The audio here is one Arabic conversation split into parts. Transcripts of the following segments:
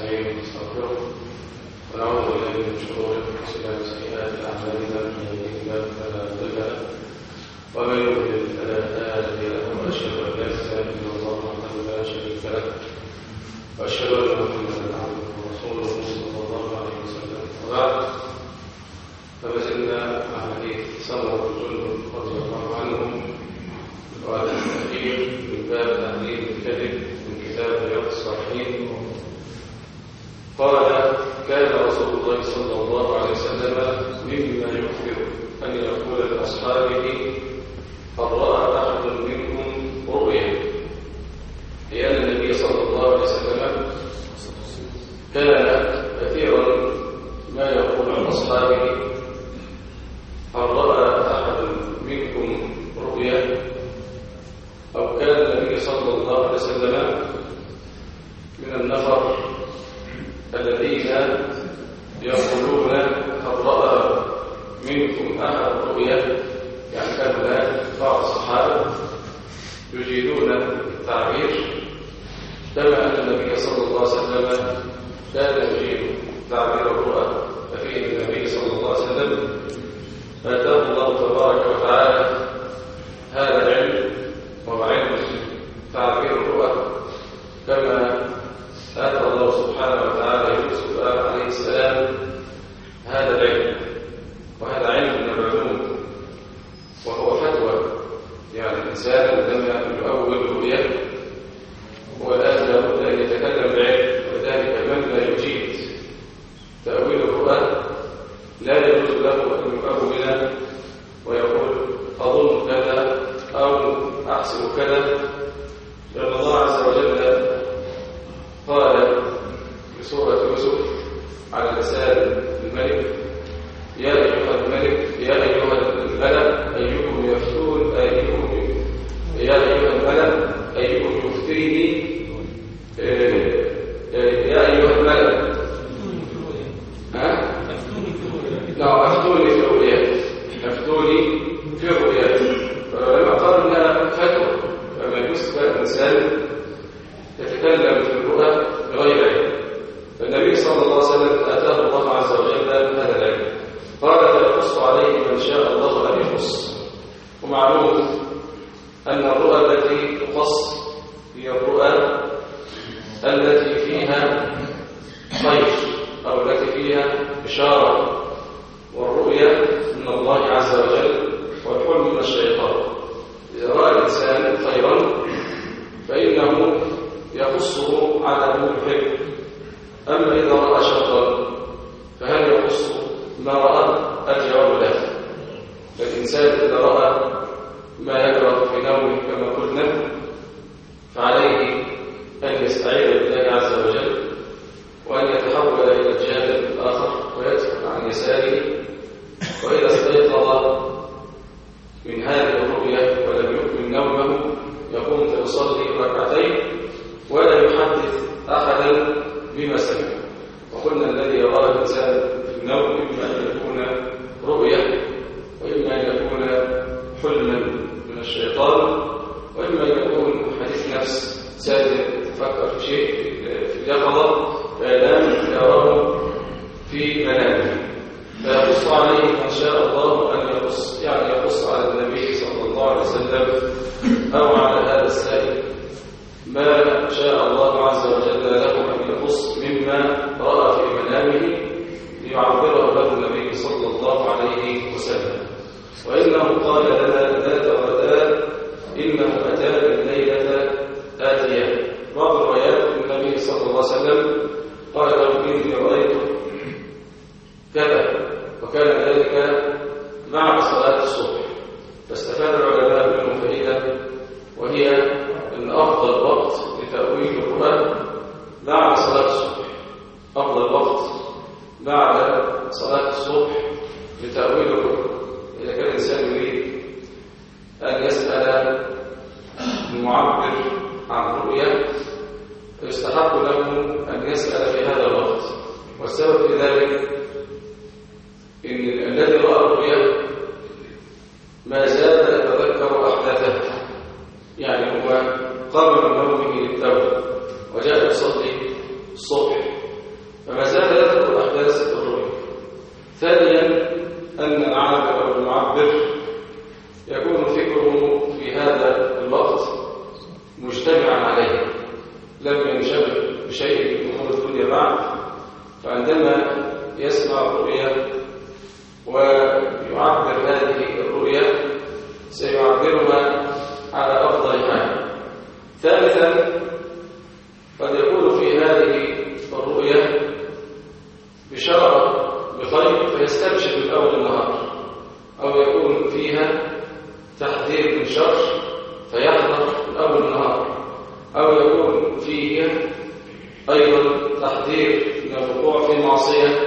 ونستعينه ونستغفره ونعوذ بالله من شرور انفسنا وسيئات اعمالنا من يهده الله فلا مضل له ومن يضلل فلا هادي له واشهد ان لا اله الا الله وحده لا شريك له واشهد ان محمدا عبده ورسوله صلى الله عليه وسلم وبعد فما زلنا مع حديث سمرة بن جندب رضي الله عنهم وهذا الأخير من باب تحذير الكذب من كتاب رياض الصالحين. قال: كان رسول الله صلى الله عليه وسلم مما يكثر أن يقول لأصحابه: قد رأى أحد منكم رؤيا، لأن النبي صلى الله عليه وسلم كان كثيرا ما يقول عن أصحابه: هل رأى أحد منكم رؤيا؟ أو كان النبي صلى الله عليه وسلم من النفر الذين يقولون: هل رأى منكم أحد رؤيا؟ يعني كان هناك بعض الصحابة يجيدون التعبير كما أن النبي صلى الله عليه وسلم كان يجيد تعبير الرؤى. ففيه النبي صلى الله عليه وسلم آتاه الله تبارك وتعالى هذا العلم، وهو علم تعبير الرؤى، كما آتى الله سبحانه وتعالى يوسف عليه السلام هذا العلم، وهذا علم من العلوم، وهو فتوى. يعني الإنسان عندما يؤول رؤيا هو الآن لابد أن يتكلم بعلم، وذلك من لا يجيد تأويل الرؤى لا يجوز له أن يؤول ويقول: أظن كذا أو أحسب كذا، لأن الله عز وجل قال في سورة يوسف على لسان الملك: يا أيها الملك، يا أيها الملأ أيكم يفتون يا أيها الملأ أيكم يفتيني يا أيها الملأ لا أفتوني في رؤياي، أفتوني في رؤياي. فلما قال إنها فتوى، فما يجوز الإنسان يتكلم في الرؤى بغير علم. فالنبي صلى الله عليه وسلم آتاه الله عز وجل هذا العلم. قال: فيقص عليه من شاء الله أن يقص. ومعلوم أن الرؤى التي تقص هي الرؤى التي فيها خير أو التي فيها بشارة، والرؤيا من الله عز وجل والحلم من الشيطان. إذا رأى الإنسان خيرا فإنه يقصه على المحب، أما إذا رأى شرا فهل يقص ما رأى؟ الجواب لا. فالإنسان إذا رأى ما يكره في نومه كما قلنا فعليه أن يستعيذ بالله عز وجل، وأن يتحول إلى الجانب الآخر ويدخل عن يساره. وإذا استيقظ من هذه الرؤيا ولم يكمل نومه يقوم فيصلي ركعتين ولا يحدث أحدا بما سمع. وقلنا الذي يراه الإنسان في النوم إما أن يكون رؤيا، وإما أن يكون حلما من الشيطان، وإما أن يكون حديث نفس ساذج تفكر في شيء في اليقظة فينام يراه في منامه. فيقص عليه من شاء الله أن يقص، يعني يقص على النبي صلى الله عليه وسلم أو على هذا السائل ما شاء الله عز وجل له أن يقص مما رأى في منامه ليعبره له النبي صلى الله عليه وسلم. وإنه قال لنا ذات غداء إنه أتانا الليلة آتية. بعض الروايات النبي صلى الله عليه وسلم قال له: إني رأيت كذا، وكان ذلك مع صلاة الصبح. فاستفاد العلماء منه فائدة، وهي أن أفضل وقت لتأويل الرؤى بعد صلاة الصبح. أفضل وقت بعد صلاة الصبح لتأويل الرؤى. إذا كان الإنسان يريد أن يسأل المعبر عن رؤيا فيستحق له أن يسأل في هذا الوقت. والسبب في ذلك إن الذي رأى الرؤيا ما زال يتذكر أحداثها، يعني هو قام من نومه للتوبة وجاء يصلي الصبح وعندما يسمع الرؤيا ويعبر هذه الرؤيا سيعبرها على أفضل حال. ثالثا، قد يكون في هذه الرؤيا بشارة بخير فيستبشر من أول النهار، أو يكون فيها تحذير من شر فيحذر من أول النهار، أو يكون فيها أيضا تحذير من الوقوع في معصية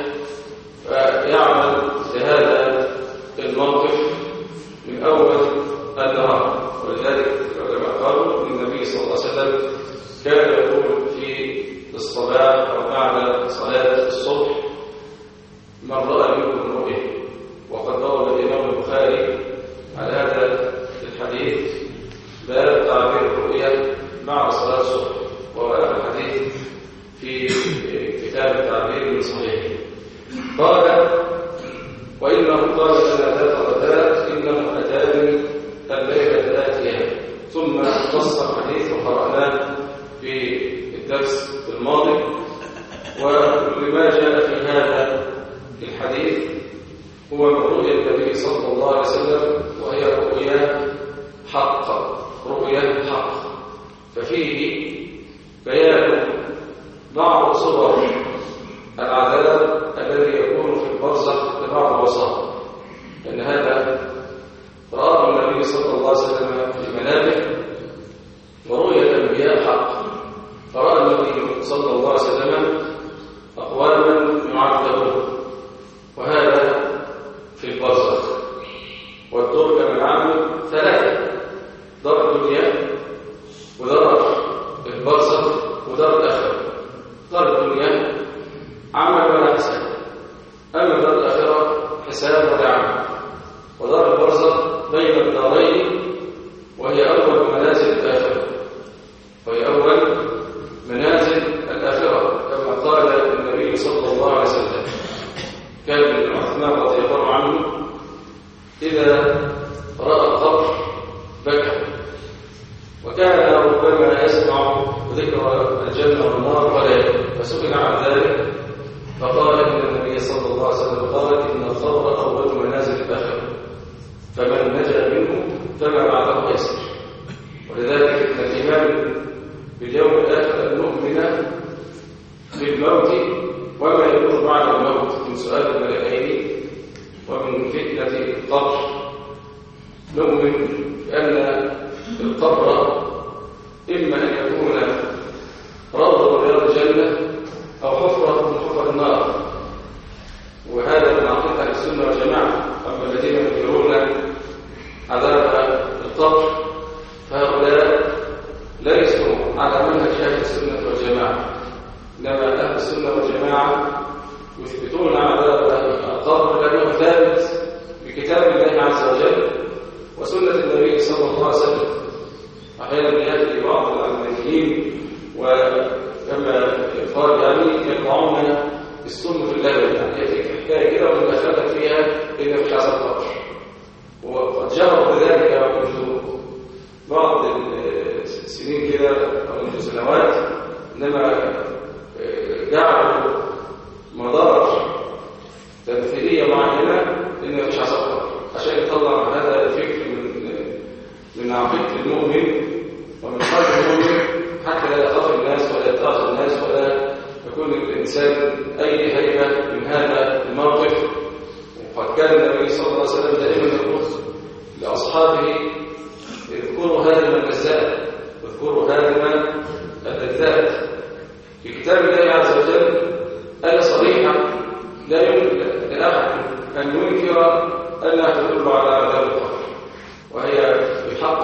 فيعمل لهذا الموقف من أول النهار. ولذلك العلماء قالوا إن النبي صلى الله عليه وسلم كان يقول في الصباح أو بعد صلاة الصبح: من رأى منكم رؤيا. وقد روى الإمام البخاري على هذا الحديث باب تعبير الرؤيا مع صلاة الصبح، وهو الحديث في كتاب التعبير من صحيح. قال: وإنه قال لنا ذات غداء إنه أتاني الليلة الآتية. ثم نص الحديث وقرأناه في الدرس الماضي. ولما جاء في هذا الحديث هو من رؤيا النبي صلى الله عليه وسلم، وهي رؤيا حق، رؤيا حق. ففيه بيان بعض صور العذاب الذي يكون في البرزخ لبعض الوصايا، لأن هذا رآه النبي صلى الله عليه وسلم في منامه، ورؤيا الأنبياء حق. فرأى النبي صلى الله عليه وسلم أقواما يعذبون، وهذا في البرزخ. والدور كما نعلم ثلاثة: دار الدنيا، ودار البرزخ، ودار الآخرة. دار الدنيا عمل ولا حساب، أما دار الآخرة حساب ولا عمل. ودار البرزخ بين الدارين، وهي أول منازل الآخرة، وهي أول منازل الآخرة، كما قال النبي صلى الله عليه وسلم. كان ابن عثمان رضي الله عنه إذا رأى القبر بكى، وكان ربما يسمع ذكر الجنة والنار ولا يبكي. فسئل عن ذلك فقال إن النبي صلى الله عليه وسلم قال: إن القبر أول منازل الآخرة، فمن نجا منه فما بعده يسر. ولذلك إن الإيمان باليوم الآخر المؤمن بالموت وما يكون بعد الموت من سؤال الملائكة ومن فتنة القبر. نؤمن بأن القبر إما أن يكون روضة من رياض الجنة أو حفرة من حفر النار، وهذا من عقيدة أهل السنة والجماعة. أما الذين ينكرون عذاب القبر فهؤلاء ليسوا على منهج أهل السنة والجماعة، إنما أهل السنة والجماعة يثبتون عذاب القبر لأنه ثابت بكتاب الله عز وجل وسنة النبي صلى الله عليه وسلم. أحيانا يأتي بعض العلمانيين وكما قال يقطعون السم في اللبن، يعني يأتي حكاية كده ومن دخلت فيها إن مش عذاب قبر. وقد جروا بذلك منذ بعض السنين كده أو منذ سنوات، إنما جعلوا مضار تمثيلية معينة إن مش عذاب قبر عشان يطلع هذا الفكر من عقيدة المؤمن ومن قلب المؤمن، حتى لا يخاف الناس ولا يتأخذ الناس ولا يكون الإنسان أي هيبة من هذا الموقف. وقد كان النبي صلى الله عليه وسلم دائما يقول لأصحابه: اذكروا هادم اللذات، اذكروا هادم اللذات. في كتاب الله عز وجل آية صريحة لا يمكن لأحد أن ينكر أنها تدل على عذاب القبر، وهي في حق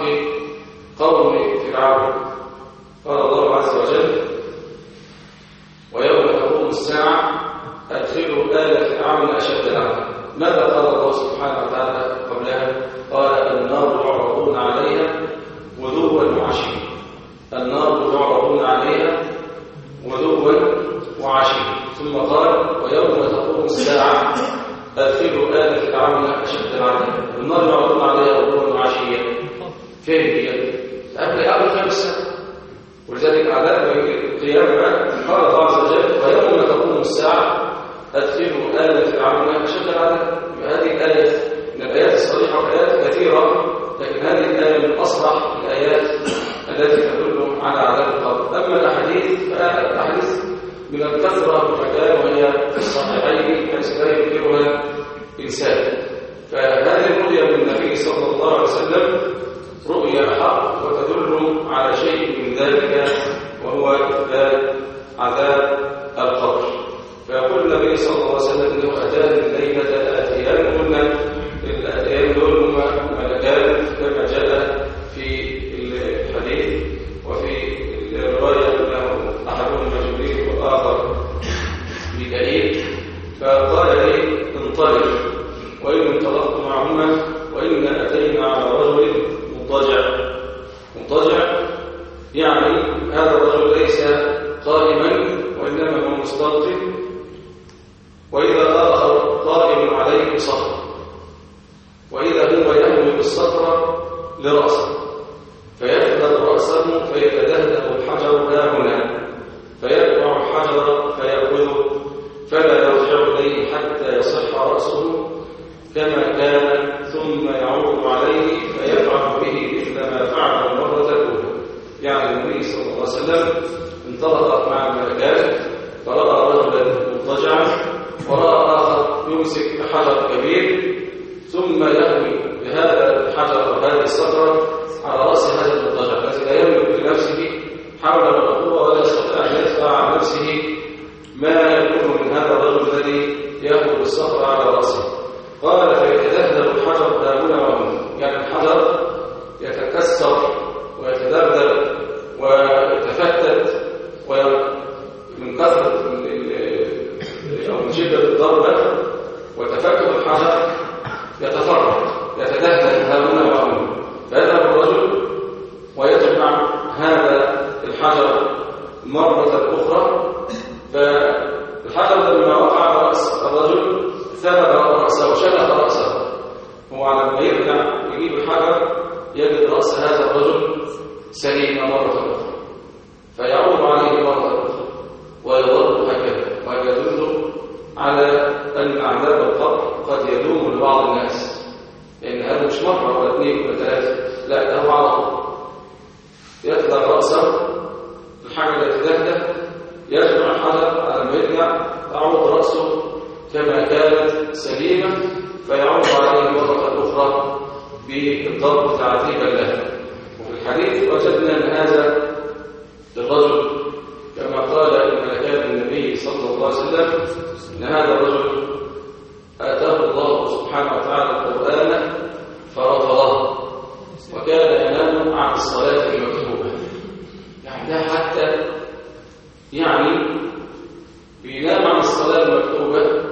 قوم فرعون. قال الله عز وجل: ويوم تقوم الساعة أدخلوا آل فرعون أشد العذاب. ماذا قال الله سبحانه وتعالى قبلها؟ قال: النار يعرضون عليها غدوا وعشيا. النار يعرضون عليها غدوا وعشيا. ثم قال: ويوم تقوم الساعة أدخلوا آل فرعون أشد العذاب. النار يعرضون عليها غدوا وعشيا. فين هي؟ قبل خمسة. ولذلك عذاب القيامة قال الله عز وجل: ويوم تقوم الساعة من الكثرة بالمكان وهي في الصحيحين حيث لا ينكرها إنسان. فهذه الرؤيا من النبي صلى الله عليه وسلم رؤيا حق وتدل على شيء من ذلك وهو إثبات عذاب القبر. فيقول النبي صلى الله عليه وسلم انه اتاني الليله اتيان، قلنا الاتيان دول هما ملكان كما جاء في الحديث، وفي الروايه انه احدهما جبريل والاخر ميكائيل. فقال لي انطلق، وان انطلقت معهما وانا اتينا على رجل مضطجع، يعني هذا الرجل ليس قائما وانما هو مستلقٍ، وإذا آخر قائم عليه صخر، وإذا هو يهوي بالصخرة لرأسه فيفلت رأسه فيتدهده الحجر ها هنا، فيتبع الحجر فيأخذه فلا يرجع إليه حتى يصح رأسه كما كان، ثم يعود عليه فيفعل به مثل ما فعل المرة الأولى. يعني النبي صلى الله عليه وسلم انطلق مع الملكات فرأى رجلا مضطجعا ورأى آخر يمسك بحجر كبير ثم يهوي بهذا الحجر وهذه الصخرة على رأس هذا المضطجع الذي لا يملك لنفسه حول القوة ولا يستطيع أن يدفع عن نفسه ما يكون من هذا الرجل الذي يهوي بالصخرة على رأسه. قال فيتدهدل الحجر هنا وهنا، يعني الحجر يتكسر ويتدردل ويتفتت من كثرة أو من شدة الضربة وتفكك الحجر يتفرق يتدهدل هنا وهنا، فيذهب الرجل ويجمع هذا الحجر مرة أخرى، فالحجر لما وقع على رأس الرجل ثبت رأسه وشنق رأسه، هو على ما يرجع يجيب الحجر يجد رأس هذا الرجل سليم مرة أخرى، فيعود عليه مرة أخرى ويضرب هكذا، ويدل على أن عذاب القبر قد يدوم لبعض الناس، لأن هذا مش مرة ولا اثنين ولا ثلاثة، لا ده هو على طول يطلع رأسه الحجر يتدهده، يجمع الحجر على ما يرجع تعود رأسه كما كانت سليمة، فيعود عليه مرة أخرى بالضرب تعذيبا له. وفي الحديث وجدنا أن هذا الرجل كما قال الملكان النبي صلى الله عليه وسلم أن هذا الرجل آتاه الله سبحانه وتعالى القرآن فرفضه وكان ينام عن الصلاة المكتوبة، يعني ده حتى يعني بينام عن الصلاة المكتوبة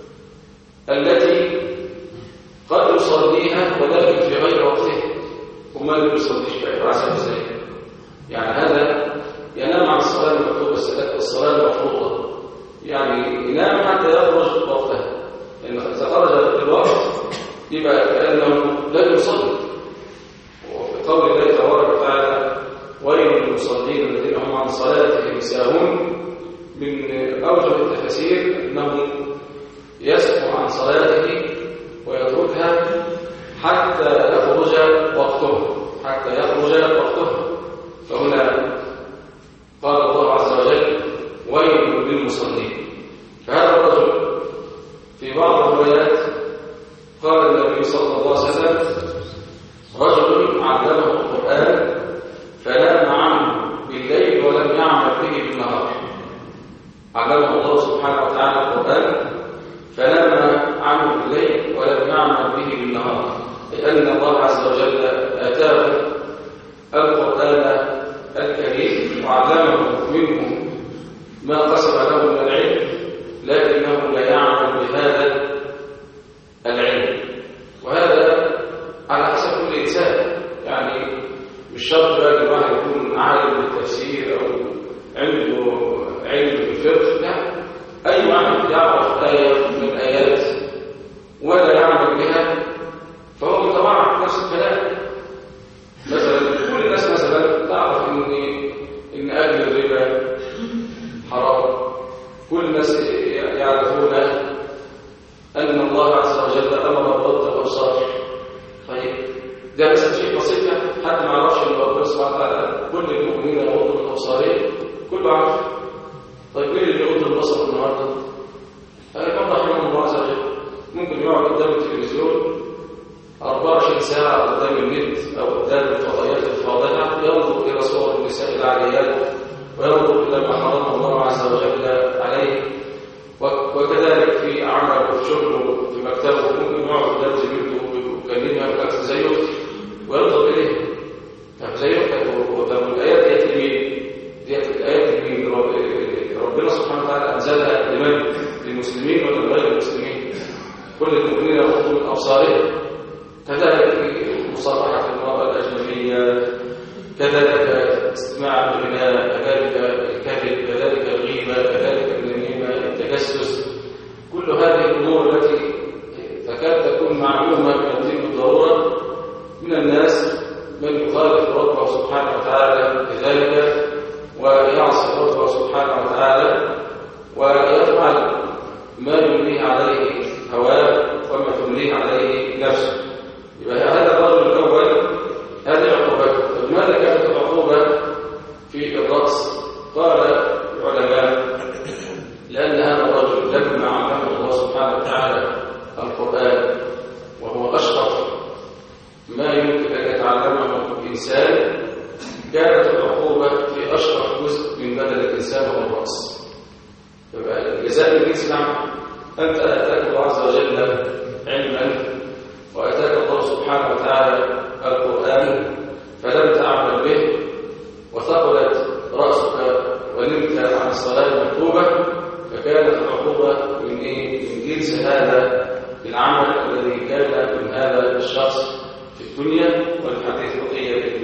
التي قد يصليها ولكن في غير وقته، وما اللي بيصليش في عسل ازاي؟ يعني هذا ينام عن الصلاة المكتوبة الصلاة المفروضة، يعني ينام حتى يخرج وقتها، لأن إذا خرج الوقت يبقى كأنه لم يصلي. وفي قول الله تبارك وتعالى ويل للمصلين الذين هم عن صلاتهم ساهون، من أوجه التفاسير أنه يسهو عن صلاته ويتركها حتى يخرج وقته، فهنا قال الله عز وجل ويل للمصلين. فهذا الرجل في بعض الروايات قال النبي صلى الله عليه وسلم رجل علمه القرآن فنام عنه بالليل ولم يعمل به بالنهار. علمه الله سبحانه وتعالى القرآن فنام عنه بالليل ولم يعمل به بالنهار، لأن الله عز وجل آتاه القرآن الكريم وعلمه منه ما قسم له من العلم، لكنه لا يعمل بهذا العلم. وهذا على حسب كل إنسان، يعني مش شرط بقى الواحد يكون عالم بالتفسير أو عنده علم بالفقه، لا، أي واحد يعرف آية من الآيات ولا يعمل بها فهو متوعد نفس الكلام. مثلا كل الناس مثلا تعرف إن أكل الربا حرام، كل الناس يعرفون أن الله عز وجل أمر بغض الأبصار. طيب ده بس شيء بسيط، حد ما يعرفش ان ربنا سبحانه وتعالى كل المؤمنين يغضوا من أبصارهم، كله عارف. طيب مين اللي يغض وكذلك في عمله وفي شغله وفي مكتبه ممكن يقعد قدام زميلته ويكلمها ويقول زيه ويرضى اليه. طب زيه طب الايات ديت لمين؟ ديت الايات لمين؟ ربنا سبحانه وتعالى انزلها لمن؟ للمسلمين ولا لغير المسلمين؟ كل المؤمنين يغضوا من ابصارهم. كذلك مصافحه المراه الاجنبيه، كذلك استماع الغناء، كذلك الكذب، كذلك الغيبه، كذلك النميمه، التجسس. كل هذه الامور التي تكاد تكون معلومه من الدين بالضروره من الناس من يخالف ربه سبحانه وتعالى بذلك ويعصي ربه سبحانه وتعالى ويفعل ما يمليه عليه هواه وما تمليه عليه نفسه. يبقى هذا الرجل الاول هذه عقوبته. فلماذا كانت العقوبه في الرأس؟ قال العلماء لأن هذا الرجل لما علمه الله سبحانه وتعالى القرآن وهو أشرف ما يمكن أن يتعلمه الإنسان، كانت العقوبة في أشرف جزء من بدن الإنسان وهو الرأس. فبقى الجزاء الجنس نعم، أنت أتاك الله عز وجل علما وأتاك الله سبحانه وتعالى القرآن فلم تعمل به وثقلت رأسك ونمت عن الصلاة المكتوبة، فكانت العقوبة من جنس هذا العمل الذي كان من هذا الشخص في الدنيا. والحديث بقية